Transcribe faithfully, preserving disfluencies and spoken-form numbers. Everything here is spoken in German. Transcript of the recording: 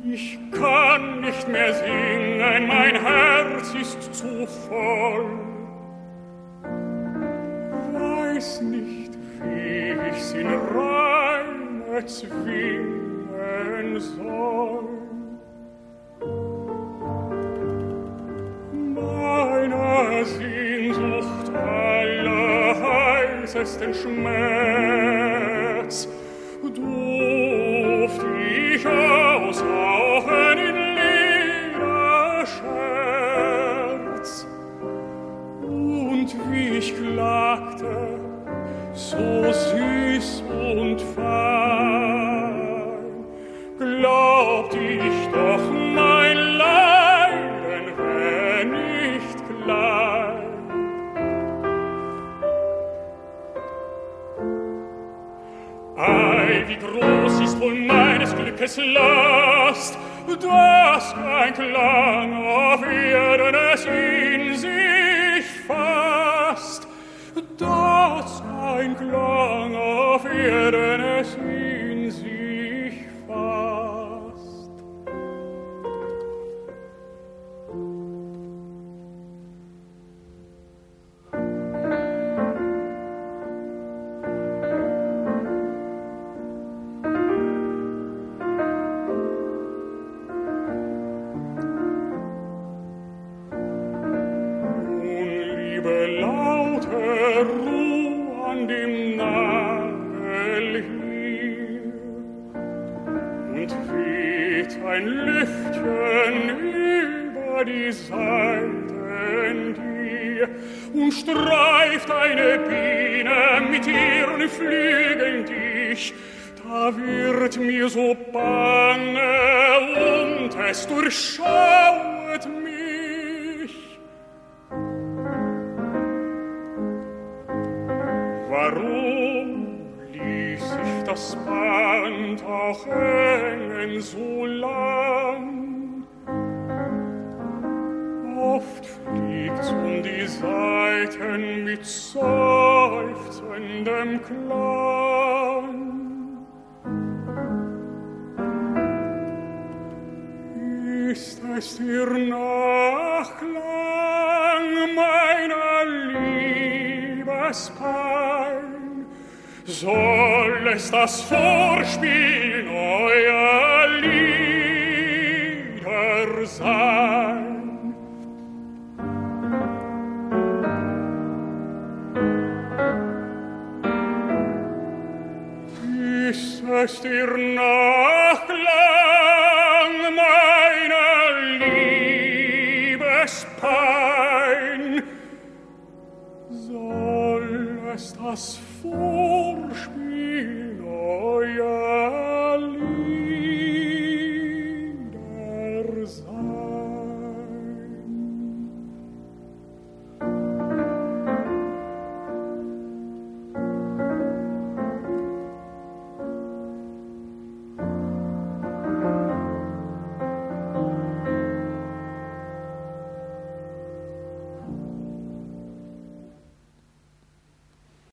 Ich kann nicht mehr singen, mein Herz ist zu voll. Weiß nicht, wie ich's in Reime zwingen soll. Meiner Sehnsucht allerheißesten Schmerz durft ich aushauchen in leerer Scherz. Und wie ich klagte, so süß und fein, glaubt ich doch, mein Leiden wär nicht klein. Ei, wie groß ist wohl meines Glückes Last, dass kein Klang auf Erden es in sich fasst, dass kein Klang auf Erden es in sich fasst. Ruh an dem Nagel hier und weht ein Lüftchen über die Seiten dir und streift eine Biene mit ihren Flügeln dich. Da wird mir so bange und es durchschaut mich. Warum ließ ich das Band auch hängen so lang? Oft fliegt's um die Saiten mit seufzendem Klang. Ist es der Nachklang meiner Liebespein? Soll es das Vorspiel neuer Lieder sein? Ist es der